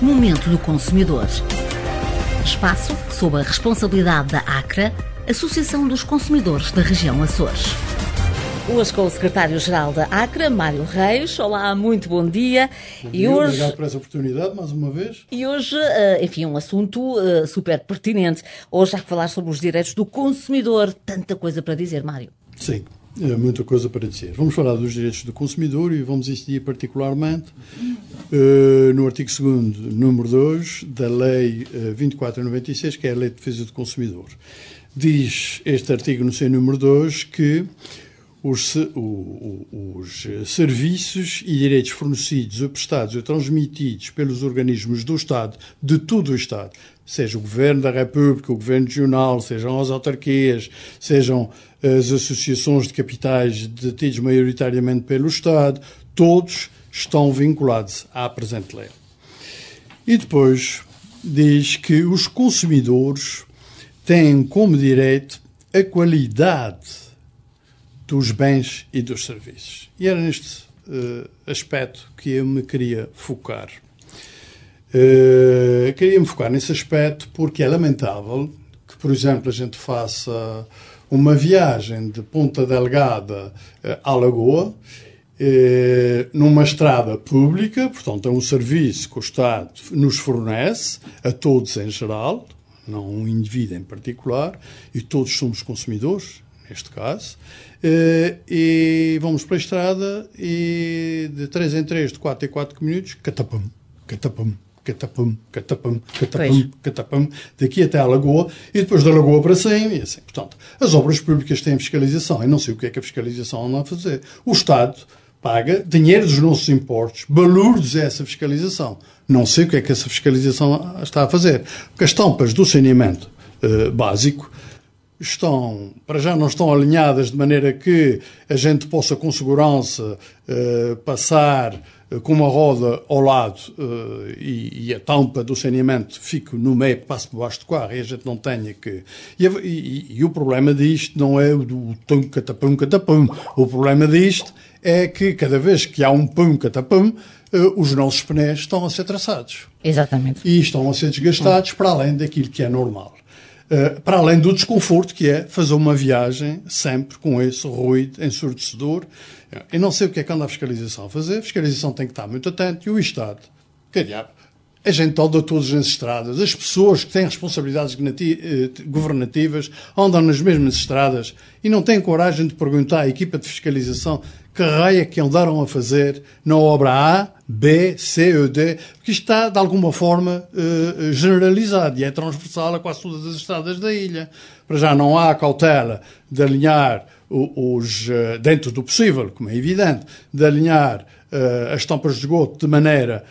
Momento do Consumidor. Espaço sob a responsabilidade da ACRA, Associação dos Consumidores da Região Açores. Hoje com o secretário-geral da ACRA, Mário Reis. Olá, muito bom dia. Obrigado por essa oportunidade, mais uma vez. E hoje, enfim, um assunto super pertinente. Hoje há que falar sobre os direitos do consumidor. Tanta coisa para dizer, Mário. Sim, muita coisa para dizer. Vamos falar dos direitos do consumidor e vamos incidir particularmente no artigo 2º, número 2, da Lei 2496, que é a Lei de Defesa do Consumidor. Diz este artigo no seu número 2 que os serviços e direitos fornecidos ou prestados ou transmitidos pelos organismos do Estado, de todo o Estado, seja o Governo da República, o Governo Regional, sejam as autarquias, sejam as associações de capitais detidos maioritariamente pelo Estado, todos estão vinculados à presente lei. E depois diz que os consumidores têm como direito a qualidade dos bens e dos serviços. E era neste aspecto que eu me queria focar. Queria-me focar nesse aspecto porque é lamentável que, por exemplo, a gente faça uma viagem de Ponta Delgada à Lagoa, numa estrada pública, portanto é um serviço que o Estado nos fornece, a todos em geral, não um indivíduo em particular, e todos somos consumidores, neste caso, e vamos para a estrada e de 3 em 3, de 4 em 4 minutos, catapum, catapum, catapum, catapum, catapum, catapum, daqui até à Lagoa e depois da Lagoa para cima e assim. Portanto, as obras públicas têm fiscalização. Eu não sei o que é que a fiscalização anda a fazer. O Estado paga dinheiro dos nossos impostos, balúrdios a essa fiscalização. Não sei o que é que essa fiscalização está a fazer. Porque as tampas do saneamento básico para já não estão alinhadas de maneira que a gente possa com segurança passar com uma roda ao lado e a tampa do saneamento fique no meio, passe por baixo do carro e a gente não tenha que... E o problema disto não é o do tum, catapum, catapum. O problema disto é que cada vez que há um pum, catapum, os nossos pneus estão a ser traçados. Exatamente. E estão a ser desgastados para além daquilo que é normal. Para além do desconforto que é fazer uma viagem sempre com esse ruído ensurdecedor. Eu não sei o que é que anda a fiscalização a fazer. A fiscalização tem que estar muito atenta. E o Estado, a gente toda todas as estradas, as pessoas que têm responsabilidades governativas andam nas mesmas estradas e não têm coragem de perguntar à equipa de fiscalização que raio é que andaram a fazer na obra A, B, C ou D, porque isto está, de alguma forma, generalizado e é transversal a quase todas as estradas da ilha. Para já não há cautela de alinhar dentro do possível, como é evidente, de alinhar as tampas de esgoto de maneira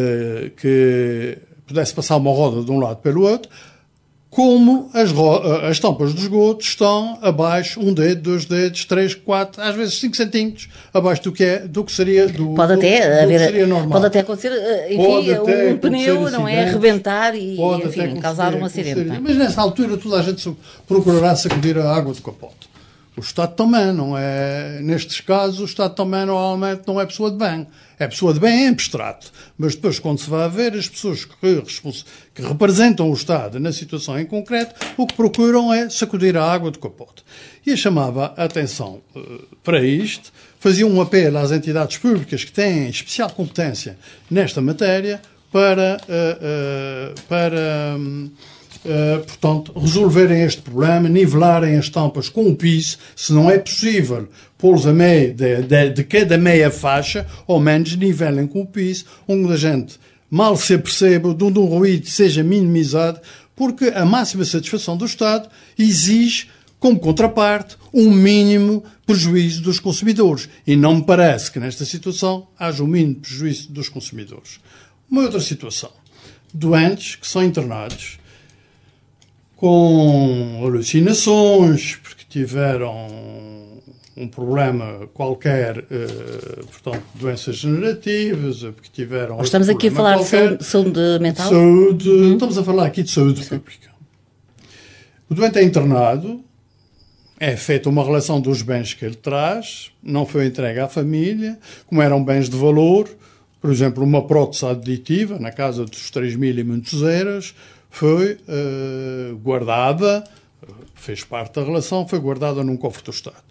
que pudesse passar uma roda de um lado pelo outro, como as tampas de esgoto estão abaixo, 1 dedo, 2 dedos, 3, 4, às vezes 5 centímetros abaixo do que seria normal. Pode até acontecer, enfim, um pneu, não é? Arrebentar e, enfim, causar um acidente. Mas nessa altura toda a gente procurará sacudir a água do capote. O Estado também não é, nestes casos, o Estado também normalmente não é pessoa de bem. É pessoa de bem em abstrato. Mas depois, quando se vai ver, as pessoas que representam o Estado na situação em concreto, o que procuram é sacudir a água do capote. E eu chamava a atenção para isto, fazia um apelo às entidades públicas que têm especial competência nesta matéria portanto, resolverem este problema, nivelarem as tampas com o piso, se não é possível pô-los a meio de cada meia faixa, ou menos nivelem com o piso, onde a gente mal se aperceba, onde um ruído seja minimizado, porque a máxima satisfação do Estado exige, como contraparte, um mínimo prejuízo dos consumidores. E não me parece que nesta situação haja um mínimo prejuízo dos consumidores. Uma outra situação. Doentes que são internados com alucinações, porque tiveram um problema qualquer, portanto, doenças generativas, porque tiveram... Estamos aqui a falar de saúde mental? Estamos a falar aqui de saúde pública. O doente é internado, é feita uma relação dos bens que ele traz, não foi entregue à família, como eram bens de valor, Por exemplo, uma prótese aditiva, na casa dos 3.000 e muitos euros, foi guardada, fez parte da relação, foi guardada num cofre do Estado.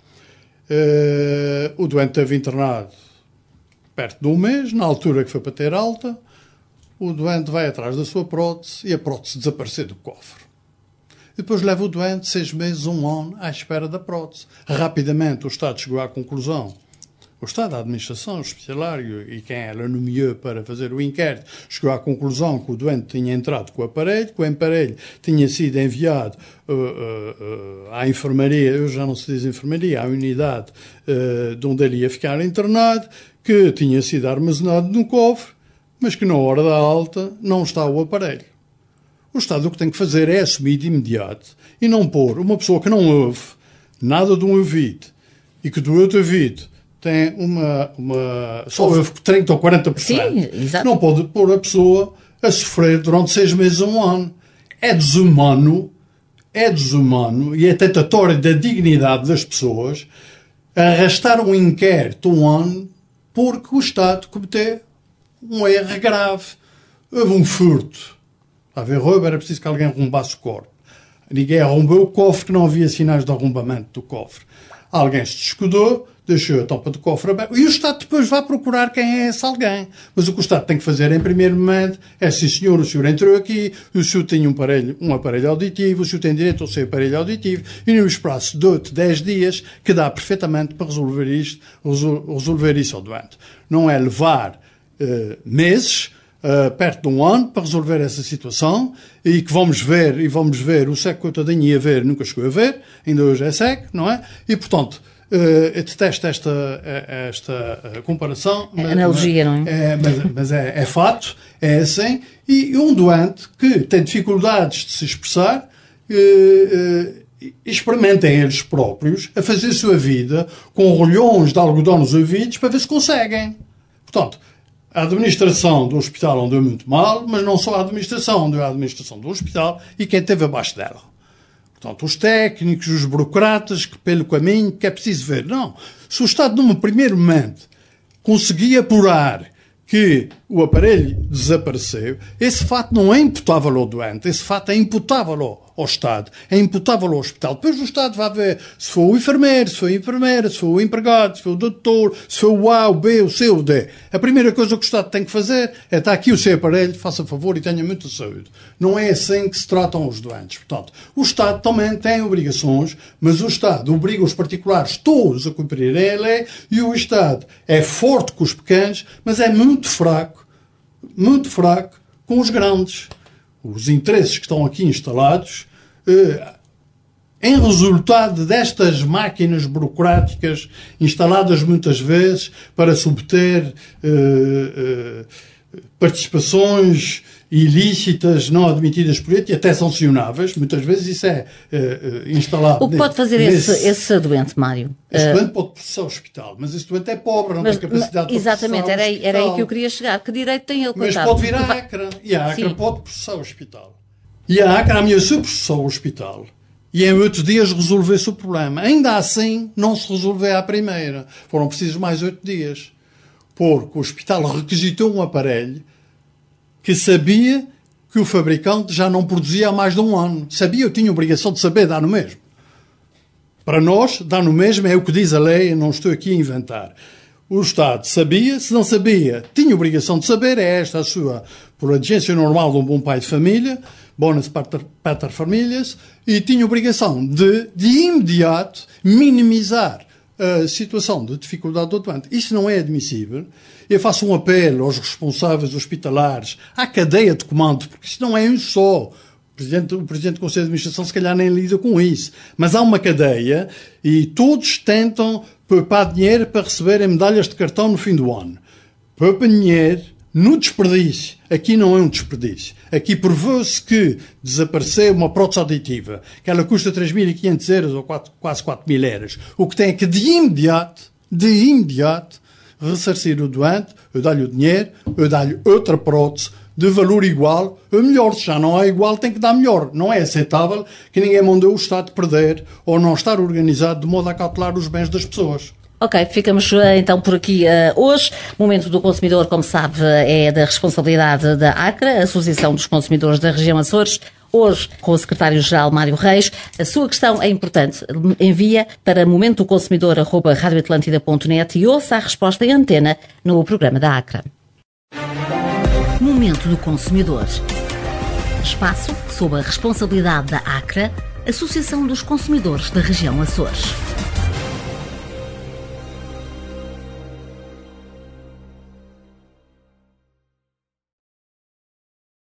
O doente esteve internado perto de um mês, na altura que foi para ter alta, o doente vai atrás da sua prótese e a prótese desapareceu do cofre. E depois leva o doente 6 meses, 1 ano, à espera da prótese. Rapidamente o Estado chegou à conclusão, o Estado, a administração, o hospitalário e quem ela nomeou para fazer o inquérito, chegou à conclusão que o doente tinha entrado com o aparelho, que o aparelho tinha sido enviado à enfermaria, eu já não se diz enfermaria, à unidade de onde ele ia ficar internado, que tinha sido armazenado no cofre, mas que na hora da alta não está o aparelho. O Estado o que tem que fazer é assumir de imediato e não pôr uma pessoa que não ouve nada de um ouvido e que do outro ouvido tem só ouve 30% ou 40%. Sim, exato. Não pode pôr a pessoa a sofrer durante 6 meses a 1 ano. É desumano e é tentatório da dignidade das pessoas arrastar um inquérito 1 ano porque o Estado cometeu um erro grave. Houve um furto. A haver roubo, era preciso que alguém arrombasse o corpo. Ninguém arrombou o cofre, que não havia sinais de arrombamento do cofre. Alguém se descuidou, deixou a tampa do cofre aberta, e o Estado depois vai procurar quem é esse alguém. Mas o que o Estado tem que fazer em primeiro momento é, sim senhor, o senhor entrou aqui, o senhor tem um aparelho auditivo, o senhor tem direito ao seu aparelho auditivo, e no espaço de 8, 10 dias, que dá perfeitamente para resolver isso ao doente. Não é levar meses, perto de 1 ano, para resolver essa situação, e que vamos ver o cego coitadinho ia ver, nunca chegou a ver, ainda hoje é cego, não é? E, portanto, eu detesto esta comparação. Analogia, não é? Mas é fato, é assim, e um doente que tem dificuldades de se expressar, experimentem eles próprios a fazer a sua vida com rolhões de algodão nos ouvidos para ver se conseguem. Portanto, a administração do hospital andou muito mal, mas não só a administração, andou a administração do hospital e quem esteve abaixo dela. Portanto, os técnicos, os burocratas, que pelo caminho, que é preciso ver. Não. Se o Estado, num primeiro momento, conseguia apurar que o aparelho desapareceu, esse fato não é imputável ao doente, esse fato é imputável ao Estado, é imputável ao hospital. Depois o Estado vai ver se foi o enfermeiro, se foi a enfermeira, se foi o empregado, se foi o doutor, se foi o A, o B, o C, o D. A primeira coisa que o Estado tem que fazer é estar aqui o seu aparelho, faça favor e tenha muita saúde. Não é assim que se tratam os doentes. Portanto, o Estado também tem obrigações, mas o Estado obriga os particulares todos a cumprirem a lei e o Estado é forte com os pequenos, mas é muito fraco com os grandes. Os interesses que estão aqui instalados, em resultado destas máquinas burocráticas instaladas muitas vezes para se obter participações ilícitas, não admitidas por ele e até sancionáveis, muitas vezes isso é instalado. O que pode fazer esse doente, Mário? Esse doente pode processar o hospital, mas esse doente é pobre, não tem capacidade para exatamente, processar o hospital. era aí que eu queria chegar. Que direito tem ele, coitado? Mas pode vir à ACRA, e a ACRA pode processar o hospital. E a ACRA ameaçou processar o hospital. E em 8 dias resolveu-se o problema. Ainda assim, não se resolveu à primeira. Foram precisos mais 8 dias. Porque o hospital requisitou um aparelho que sabia que o fabricante já não produzia há mais de 1 ano. Sabia, eu tinha obrigação de saber, dá no mesmo. Para nós, dá no mesmo, é o que diz a lei, eu não estou aqui a inventar. O Estado sabia, se não sabia, tinha obrigação de saber, é esta a sua, por agência normal de um bom pai de família, bonus pater familias, e tinha obrigação de imediato, minimizar a situação de dificuldade do doente. Isso não é admissível. Eu faço um apelo aos responsáveis hospitalares, à cadeia de comando, porque isso não é um só. O Presidente do Conselho de Administração se calhar nem lida com isso. Mas há uma cadeia e todos tentam poupar dinheiro para receberem medalhas de cartão no fim do ano. Poupam dinheiro no desperdício. Aqui não é um desperdício. Aqui provou-se que desapareceu uma prótese auditiva, que ela custa 3.500 euros ou quase 4.000 euros. O que tem é que de imediato, ressarcir o doente, eu dá-lhe o dinheiro, eu dá-lhe outra prótese de valor igual, ou melhor. Se já não é igual, tem que dar melhor. Não é aceitável que ninguém mandou o Estado perder ou não estar organizado de modo a cautelar os bens das pessoas. Ok, ficamos então por aqui hoje. O Momento do Consumidor, como sabe, é da responsabilidade da ACRA, Associação dos Consumidores da Região Açores. Hoje, com o Secretário-Geral Mário Reis, a sua questão é importante. Envia para momentoconsumidor@radioatlantida.net e ouça a resposta em antena no programa da ACRA. Momento do Consumidor. Espaço sob a responsabilidade da ACRA, Associação dos Consumidores da Região Açores.